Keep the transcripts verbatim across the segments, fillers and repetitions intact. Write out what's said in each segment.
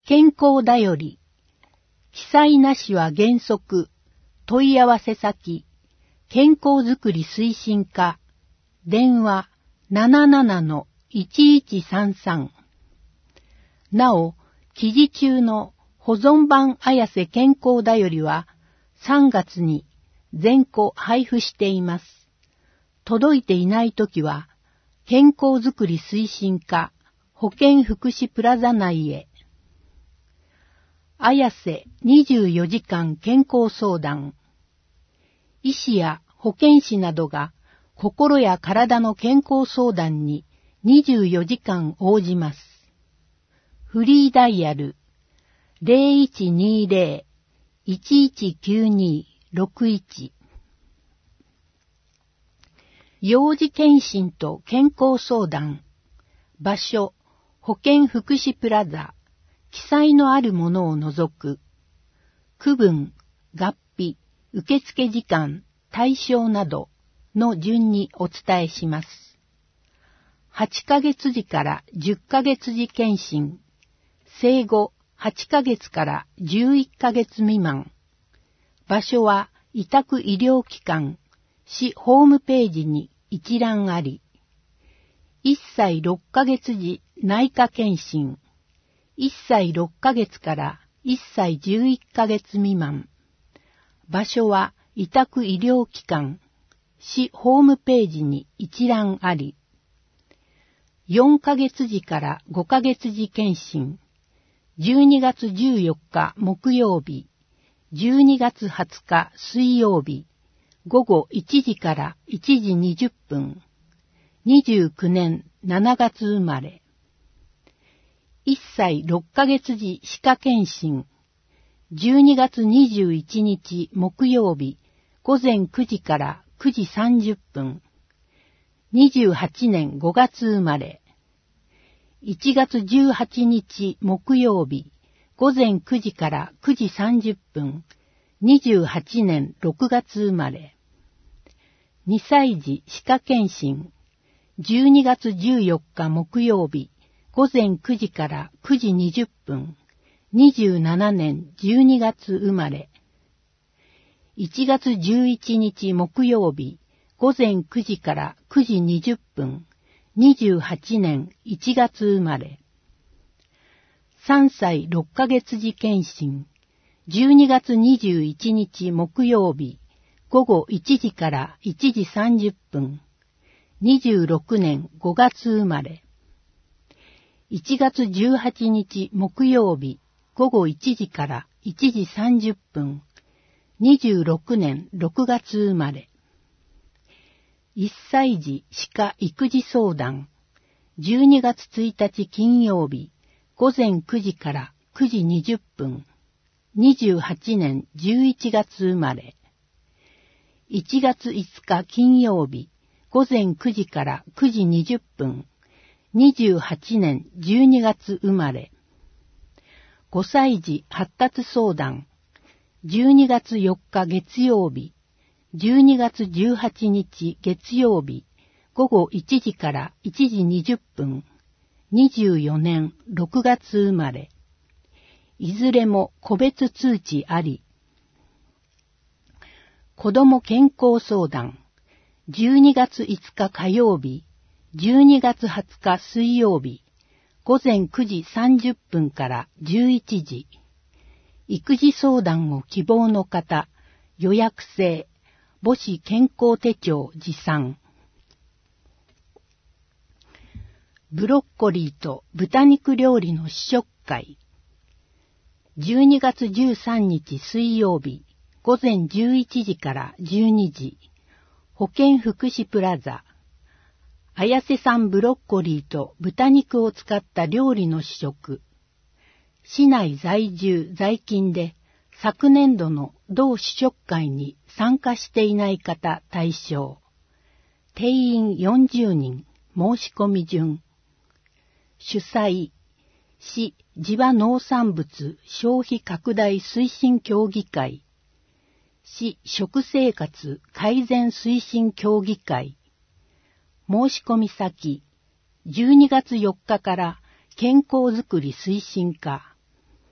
健康だより、記載なしは原則、問い合わせ先、健康づくり推進課、電話 ななななのいちいちさんさん。なお、記事中の保存版綾瀬健康だよりはさんがつに全個配布しています。届いていないときは、健康づくり推進課保健福祉プラザ内へ。綾瀬にじゅうよじかん健康相談。医師や保健師などが心や体の健康相談ににじゅうよじかん応じます。フリーダイヤル ゼロいちにゼロ いちいちきゅうに ろくいち。幼児検診と健康相談。場所、保健福祉プラザ。記載のあるものを除く。区分、合併、受付時間、対象などの順にお伝えします。はちかげつじからじゅっかげつじ検診。生後はちかげつからじゅういっかげつ未満。場所は委託医療機関、市ホームページに一覧あり。いっさいろっかげつじ内科検診。いっさいろっかげつからいっさいじゅういっかげつ未満。場所は委託医療機関、市ホームページに一覧あり。よんかげつじからごかげつじ検診。じゅうにがつじゅうよっか木曜日、じゅうにがつはつか水曜日、ごごいちじからいちじにじゅっぷん。にじゅうきゅうねんしちがつ生まれ。いっさいろっかげつじ歯科検診。じゅうにがつにじゅういちにち木曜日、ごぜんくじからくじさんじゅっぷん。にじゅうはちねんごがつ生まれ。いちがつじゅうはちにち木曜日、ごぜんくじからくじさんじゅっぷん。にじゅうはちねんろくがつ生まれ。にさいじ歯科検診。じゅうにがつじゅうよっか木曜日、ごぜんくじからくじにじゅっぷん。にじゅうななねんじゅうにがつ生まれ。いちがつじゅういちにち木曜日、ごぜんくじからくじにじゅっぷん。にじゅうはちねんいちがつ生まれ。さんさいろっかげつじ検診。じゅうにがつにじゅういちにち木曜日、ごごいちじからいちじさんじゅっぷん。にじゅうろくねんごがつ生まれ。いちがつじゅうはちにち木曜日、ごごいちじからいちじさんじゅっぷん。にじゅうろくねんろくがつ生まれ。いっさいじ歯科育児相談。じゅうにがつついたち金曜日、ごぜんくじからくじにじゅっぷん。にじゅうはちねんじゅういちがつ生まれ。いちがついつか金曜日、ごぜんくじからくじにじゅっぷん。にじゅうはちねんじゅうにがつ生まれ。ごさいじ発達相談。じゅうにがつよっか月曜日、じゅうにがつじゅうはちにち月曜日、ごごいちじからいちじにじゅっぷん。にじゅうよねんろくがつ生まれ。いずれも個別通知あり。子ども健康相談。じゅうにがついつか火曜日、じゅうにがつはつか水曜日、ごぜんくじさんじゅっぷんからじゅういちじ。育児相談を希望の方、予約制、母子健康手帳持参。ブロッコリーと豚肉料理の試食会。じゅうにがつじゅうさんにち水曜日、ごぜんじゅういちじからじゅうにじ。保健福祉プラザ。綾瀬産ブロッコリーと豚肉を使った料理の試食。市内在住在勤で昨年度の同試食会に参加していない方対象。定員よんじゅうにん、申し込み順。主催、市地場農産物消費拡大推進協議会。市食生活改善推進協議会。申し込み先、じゅうにがつよっかから健康づくり推進課。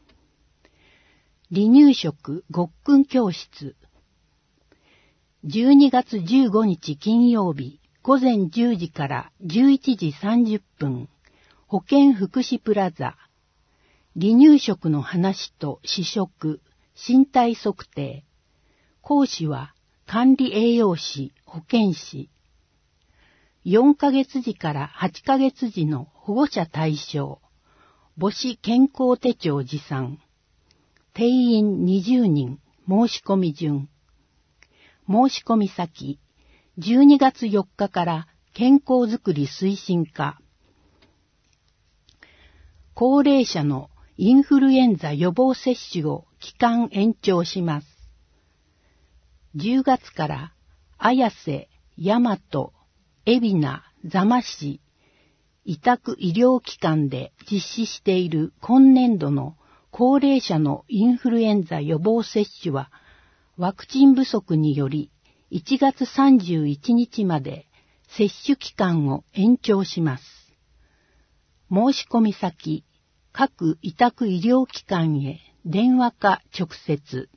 離乳食ごっくん教室。じゅうにがつじゅうごにち金曜日午前じゅうじからじゅういちじさんじゅっぷん、保健福祉プラザ。離乳食の話と試食、身体測定。講師は管理栄養士、保健師。よんかげつじからはちかげつじの保護者対象。母子健康手帳持参。定員にじゅうにん、申し込み順。申し込み先、じゅうにがつよっかから健康づくり推進課。高齢者のインフルエンザ予防接種を期間延長します。じゅうがつから綾瀬、大和、海老名、座間市、委託医療機関で実施している今年度の高齢者のインフルエンザ予防接種は、ワクチン不足によりいちがつさんじゅういちにちまで接種期間を延長します。申し込み先、各委託医療機関へ電話か直接。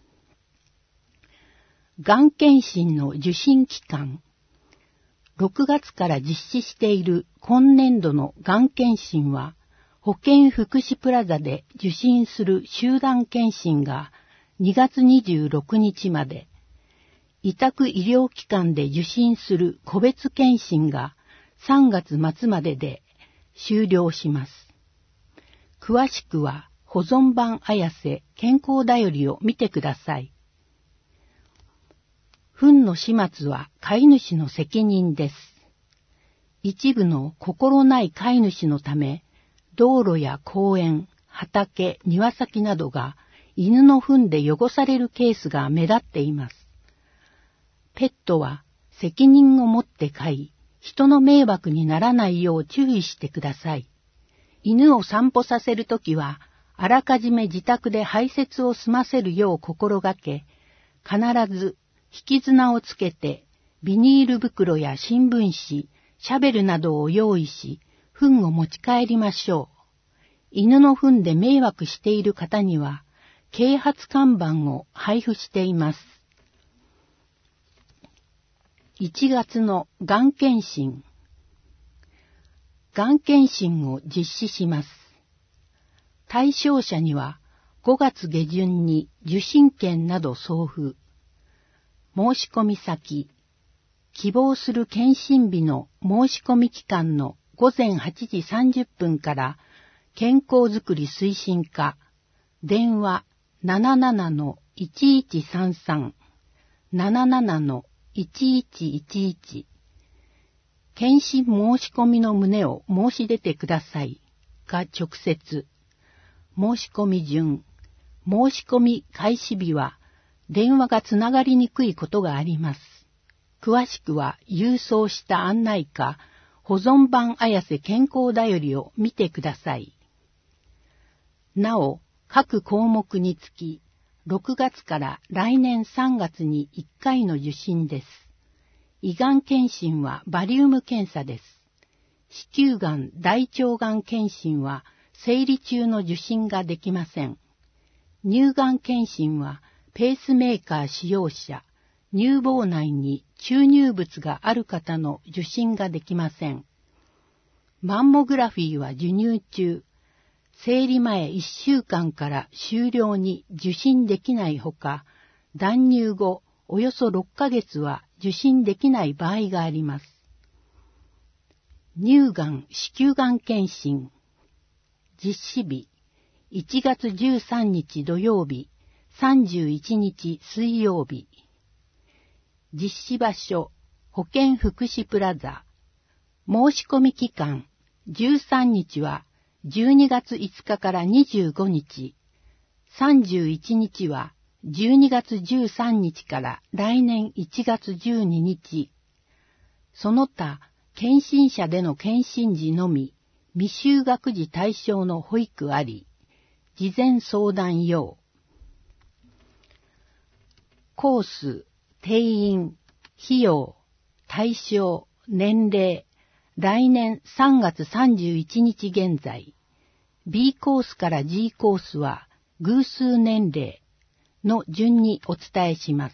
がん検診の受診期間。ろくがつから実施している今年度のがん検診は、保健福祉プラザで受診する集団検診がにがつにじゅうろくにちまで、委託医療機関で受診する個別検診がさんがつまつまでで終了します。詳しくは保存版綾瀬健康だよりを見てください。糞の始末は飼い主の責任です。一部の心ない飼い主のため、道路や公園、畑、庭先などが犬の糞で汚されるケースが目立っています。ペットは責任を持って飼い、人の迷惑にならないよう注意してください。犬を散歩させるときは、あらかじめ自宅で排泄を済ませるよう心がけ、必ず引き綱をつけて、ビニール袋や新聞紙、シャベルなどを用意し、糞を持ち帰りましょう。犬の糞で迷惑している方には、啓発看板を配布しています。いちがつのがん検診。がん検診を実施します。対象者にはごがつげじゅんに受診券など送付。申し込み先、希望する検診日の申し込み期間のごぜんはちじさんじゅっぷんから健康づくり推進課、電話 ななななのいちいちさんさん、ななななのいちいちいちいち、検診申し込みの旨を申し出てくださいが直接、申し込み順、申し込み開始日は電話がつながりにくいことがあります。詳しくは郵送した案内か保存版綾瀬健康だよりを見てください。なお、各項目につき、ろくがつから来年さんがつにいっかいの受診です。胃がん検診はバリウム検査です。子宮がん、大腸がん検診は生理中の受診ができません。乳がん検診はペースメーカー使用者、乳房内に注入物がある方の受診ができません。マンモグラフィーは授乳中、生理前いっしゅうかんから終了に受診できないほか、断乳後およそろっかげつは受診できない場合があります。乳がん、子宮がん検診。実施日、いちがつじゅうさんにち土曜日、さんじゅういちにち水曜日。実施場所、保健福祉プラザ。申し込み期間、じゅうさんにちはじゅうにがついつかからにじゅうごにち、さんじゅういちにちはじゅうにがつじゅうさんにちから来年いちがつじゅうににち。その他、検診者での検診時のみ、未就学児対象の保育あり、事前相談要。コース、定員、費用、対象、年齢、来年さんがつさんじゅういちにち現在、B コースから G コースは偶数年齢の順にお伝えします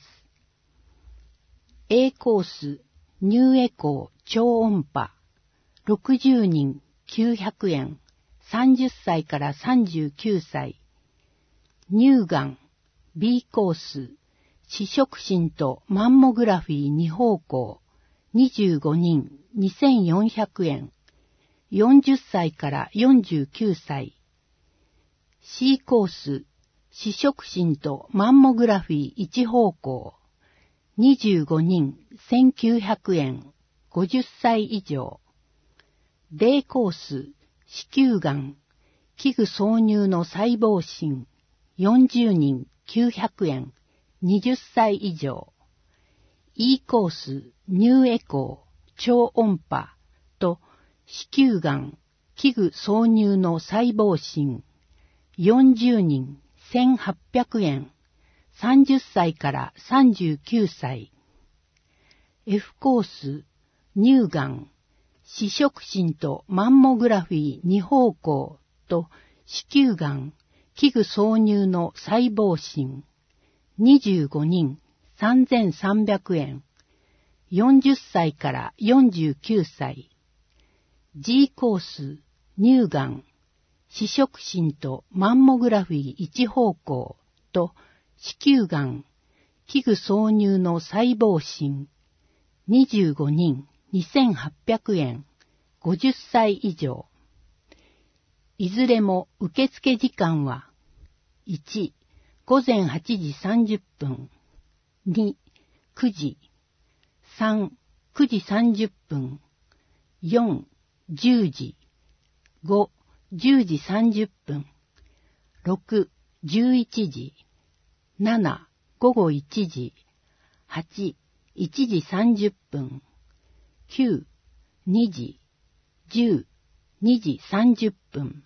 。A コース、乳エコー超音波、ろくじゅうにんきゅうひゃくえん、さんじゅっさいからさんじゅうきゅうさい。乳がん、B コース、視触診とマンモグラフィーに方向、にじゅうごにんにせんよんひゃくえん、よんじゅっさいからよんじゅうきゅうさい。C コース、視触診とマンモグラフィーいち方向、にじゅうごにんせんきゅうひゃくえん、ごじゅっさい以上。D コース、子宮がん、器具挿入の細胞診、よんじゅうにんきゅうひゃくえん、にじゅっさい以上。E コース、乳エコー、超音波と子宮がん、器具挿入の細胞診、よんじゅうにんせんはっぴゃくえん、さんじゅっさいからさんじゅうきゅうさい。F コース、乳がん、視触診とマンモグラフィーに方向と子宮がん、器具挿入の細胞診、にじゅうごにんさんぜんさんびゃくえん、よんじゅっさいからよんじゅうきゅうさい。G コース、乳がん、視触診とマンモグラフィーいち方向と子宮がん、器具挿入の細胞診、にじゅうごにんにせんはっぴゃくえん、ごじゅっさい以上。いずれも受付時間は、いち、ごぜんはちじさんじゅっぷん、に、くじ、さん、くじさんじゅっぷん、よん、じゅうじ、ご、じゅうじさんじゅっぷん、ろく、じゅういちじ、なな、ごごいちじ、はち、いちじさんじゅっぷん、きゅう、にじ、じゅう、にじさんじゅっぷん。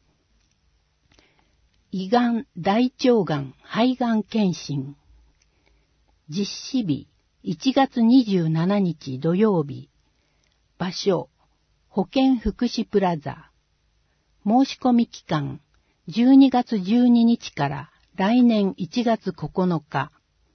胃がん、大腸がん、肺がん検診。実施日、いちがつにじゅうしちにち土曜日。場所、保健福祉プラザ。申し込み期間、じゅうにがつじゅうににちから来年いちがつここのか。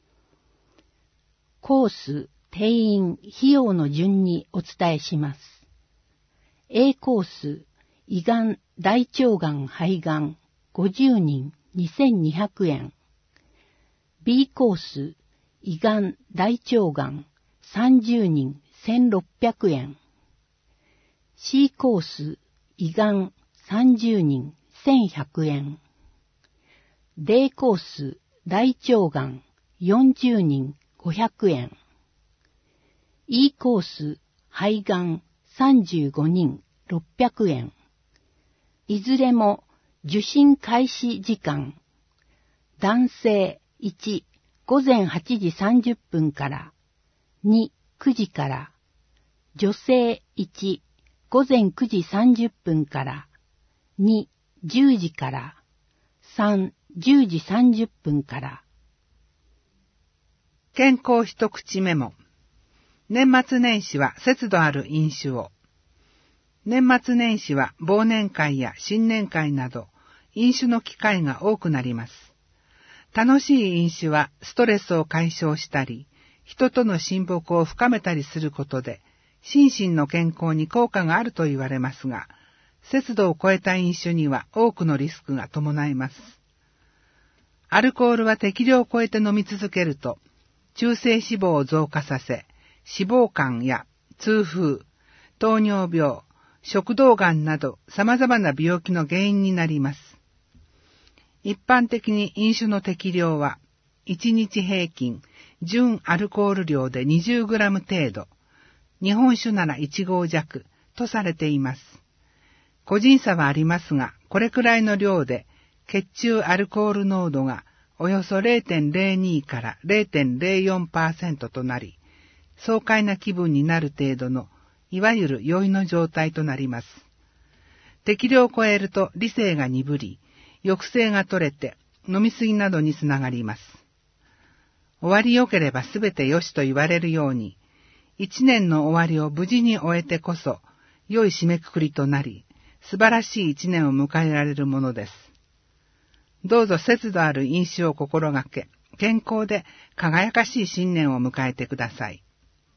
コース、定員、費用の順にお伝えします。A コース、胃がん、大腸がん、肺がん、ごじゅうにん、にせんにひゃくえん。B コース、胃がん、大腸がん、さんじゅうにん、せんろっぴゃくえん。C コース、胃がん、さんじゅうにん、せんひゃくえん。D コース、大腸がん、よんじゅうにん、ごひゃくえん。E コース、肺がん、さんじゅうごにん、ろっぴゃくえん。いずれも受診開始時間。男性いち、ごぜんはちじさんじゅっぷんからに、くじから。女性いち、ごぜんくじさんじゅっぷんからに、じゅうじから。さん、じゅうじさんじゅっぷんから。 健康一口メモ。年末年始は節度ある飲酒を。年末年始は忘年会や新年会など飲酒の機会が多くなります。楽しい飲酒はストレスを解消したり、人との親睦を深めたりすることで、心身の健康に効果があると言われますが、節度を超えた飲酒には多くのリスクが伴います。アルコールは適量を超えて飲み続けると、中性脂肪を増加させ、脂肪肝や痛風、糖尿病、食道がんなど様々な病気の原因になります。一般的に飲酒の適量は、いちにち平均、純アルコール量で にじゅうグラム 程度、日本酒ならいち合弱とされています。個人差はありますが、これくらいの量で血中アルコール濃度がおよそ れいてんれいに から れいてんれいよんパーセント となり、爽快な気分になる程度のいわゆる酔いの状態となります。適量を超えると理性が鈍り、抑制が取れて飲みすぎなどにつながります。終わり良ければすべて良しと言われるように、一年の終わりを無事に終えてこそ、良い締めくくりとなり、素晴らしい一年を迎えられるものです。 どうぞ節度ある飲酒を心がけ、健康で輝かしい新年を迎えてください。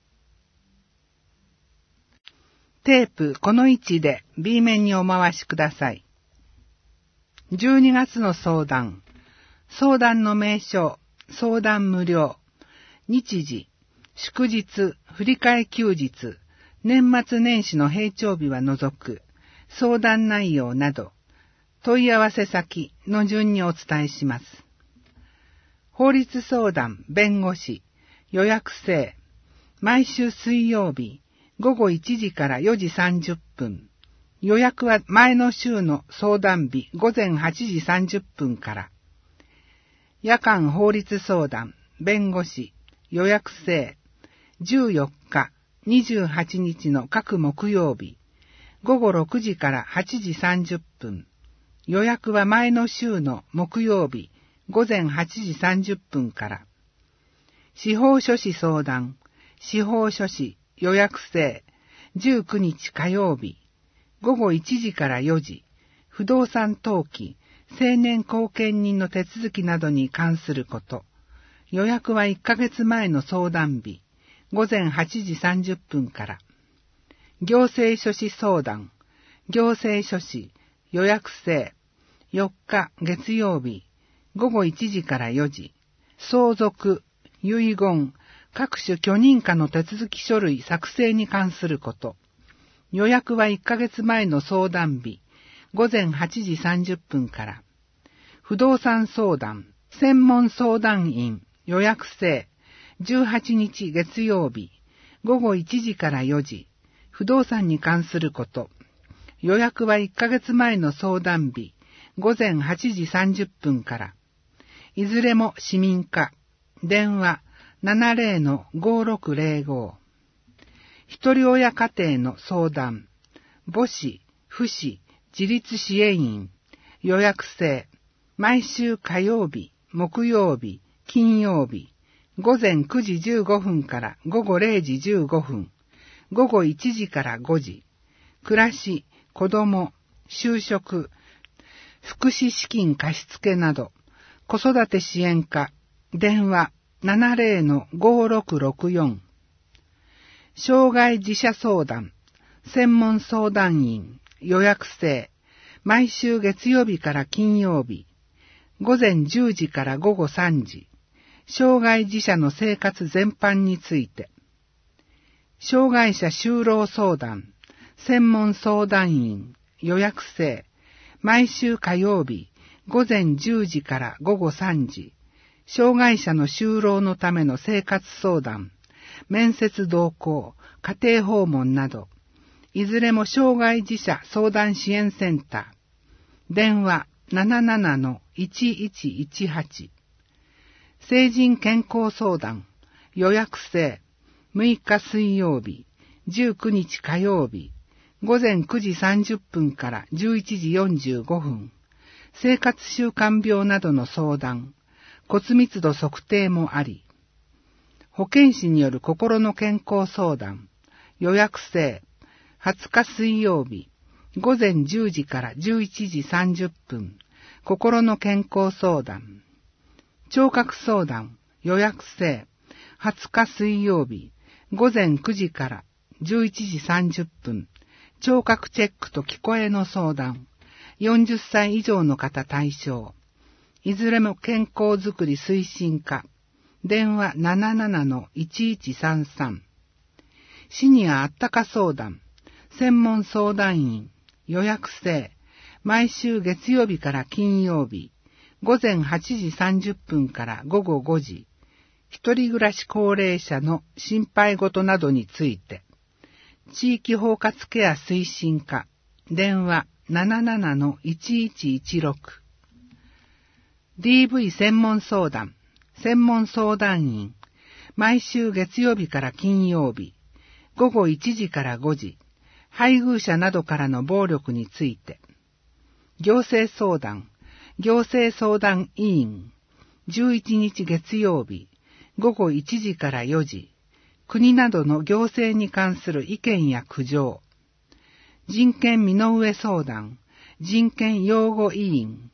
テープこの位置で B 面にお回しください。じゅうにがつの相談。相談の名称、相談無料。日時、祝日、振り替え休日、年末年始の平常日は除く、相談内容など、問い合わせ先の順にお伝えします。法律相談、弁護士、予約制、毎週水曜日、ごごいちじからよじさんじゅっぷん。予約は前の週の相談日ごぜんはちじさんじゅっぷんから。夜間法律相談、弁護士、予約制、じゅうよっか、にじゅうはちにちの各木曜日、ごごろくじからはちじさんじゅっぷん。予約は前の週の木曜日、ごぜんはちじさんじゅっぷんから。司法書士相談、司法書士、予約制、じゅうくにち火曜日、ごごいちじからよじ、不動産登記、成年後見人の手続きなどに関すること。予約はいっかげつまえの相談日、ごぜんはちじさんじゅっぷんから。行政書士相談、行政書士、予約制、よっか月曜日、ごごいちじからよじ、相続、遺言、各種許認可の手続き書類作成に関すること。予約はいっかげつまえの相談日、ごぜんはちじさんじゅっぷんから。不動産相談、専門相談員、予約制、じゅうはちにち月曜日、ごごいちじからよじ、不動産に関すること。予約はいっかげつまえの相談日、ごぜんはちじさんじゅっぷんから。いずれも市民課、電話 ななぜろのごろくぜろご。一人親家庭の相談、母子、父子、自立支援員、予約制、毎週火曜日、木曜日、金曜日、ごぜんくじじゅうごふんからごごれいじじゅうごふん、ごごいちじからごじ、暮らし、子供、就職、福祉資金貸付など、子育て支援課、電話 ななぜろのごろくろくよん。障害自社相談、専門相談員、予約制、毎週月曜日から金曜日、ごぜんじゅうじからごごさんじ、障害自社の生活全般について。障害者就労相談、専門相談員、予約制、毎週火曜日、ごぜんじゅうじからごごさんじ、障害者の就労のための生活相談、面接同行、家庭訪問など、いずれも障害自社相談支援センター、電話 ななななのいちいちいちはち。成人健康相談、予約制、むいか水曜日、じゅうくにち火曜日、ごぜんくじさんじゅっぷんからじゅういちじよんじゅうごふん、生活習慣病などの相談、骨密度測定もあり、保健師による心の健康相談、予約制、はつか水曜日、ごぜんじゅうじからじゅういちじさんじゅっぷん、心の健康相談、聴覚相談、予約制、はつか水曜日、ごぜんくじからじゅういちじさんじゅっぷん、聴覚チェックと聞こえの相談、よんじゅっさい以上の方対象、いずれも健康づくり推進課、電話 ななななのいちいちさんさん。シニアあったか相談、専門相談員、予約制、毎週月曜日から金曜日、ごぜんはちじさんじゅっぷんからごごごじ、一人暮らし高齢者の心配事などについて、地域包括ケア推進課、電話 ななななのいちいちいちろく。ディーブイ 専門相談、専門相談員、毎週月曜日から金曜日、ごごいちじからごじ、配偶者などからの暴力について、行政相談、行政相談委員、じゅういちにち月曜日、ごごいちじからよじ、国などの行政に関する意見や苦情、人権身の上相談、人権擁護委員、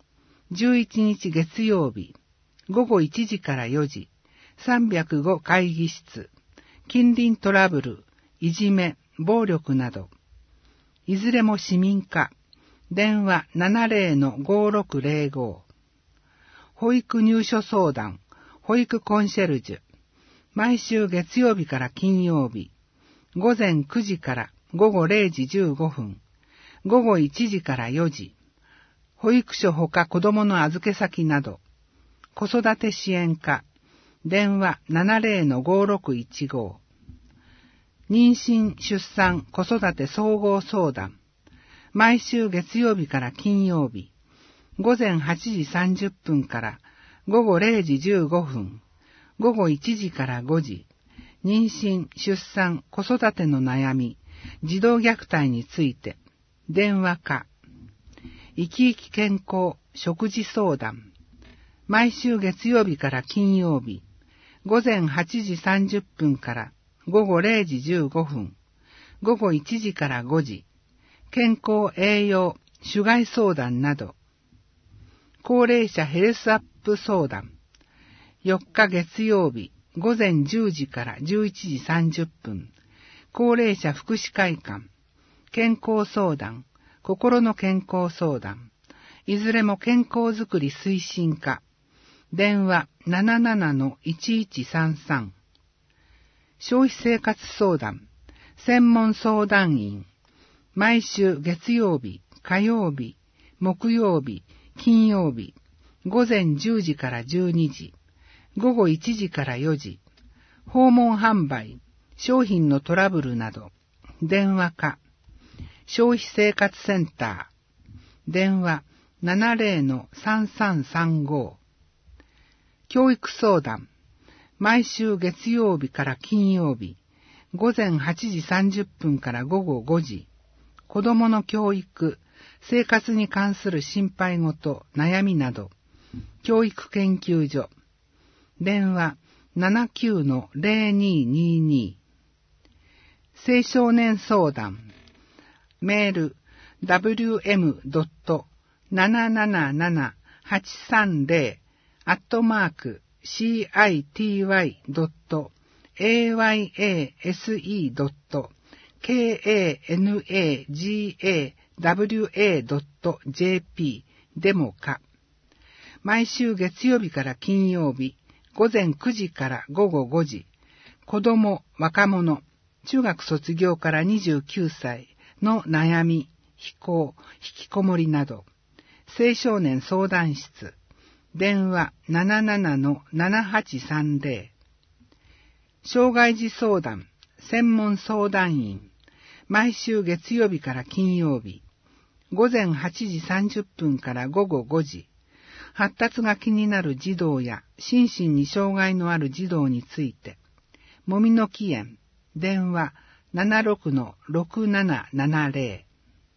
じゅういちにち月曜日、ごごいちじからよじ、さんびゃくご会議室、近隣トラブル、いじめ、暴力など、いずれも市民課、電話 ななぜろのごろくぜろご、保育入所相談、保育コンシェルジュ、毎週月曜日から金曜日、ごぜんくじからごごれいじじゅうごふん、ごごいちじからよじ、保育所ほか子どもの預け先など、子育て支援課、電話 ななぜろのごろくいちご、妊娠・出産・子育て総合相談、毎週月曜日から金曜日、ごぜんはちじさんじゅっぷんからごごれいじじゅうごふん、ごごいちじからごじ、妊娠・出産・子育ての悩み、児童虐待について、電話課、生き生き健康食事相談、毎週月曜日から金曜日、ごぜんはちじさんじゅっぷんからごごれいじじゅうごふん、ごごいちじからごじ、健康栄養種害相談など、高齢者ヘルスアップ相談、よっか月曜日、ごぜんじゅうじからじゅういちじさんじゅっぷん、高齢者福祉会館、健康相談、心の健康相談、いずれも健康づくり推進課、電話 ななななのいちいちさんさん、消費生活相談、専門相談員、毎週月曜日、火曜日、木曜日、金曜日、ごぜんじゅうじからじゅうにじ、ごごいちじからよじ、訪問販売、商品のトラブルなど、電話課、消費生活センター、電話 ななぜろのさんさんさんご、教育相談、毎週月曜日から金曜日、ごぜんはちじさんじゅっぷんからごごごじ、子どもの教育、生活に関する心配事、悩みなど、教育研究所、電話 ななきゅうのぜろににに、青少年相談、メール ダブリューエムドットななななななはちさんぜろ アットマーク シーアイティーワイドットエーワイエーエスイードットケーエーエヌエージーエーダブリューエードットジェーピー でもか。毎週月曜日から金曜日、ごぜんくじからごごごじ、子供、若者、中学卒業からにじゅうきゅうさいの悩み、非行、引きこもりなど、青少年相談室、電話 ななななのななはちさんぜろ、障害児相談、専門相談員、毎週月曜日から金曜日、ごぜんはちじさんじゅっぷんからごごごじ、発達が気になる児童や心身に障害のある児童について、もみの木園、電話 ななろくのろくななななぜろ。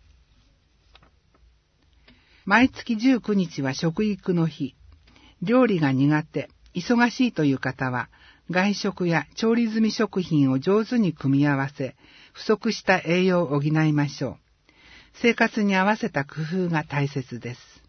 毎月じゅうくにちは食育の日。料理が苦手、忙しいという方は、外食や調理済み食品を上手に組み合わせ、不足した栄養を補いましょう。生活に合わせた工夫が大切です。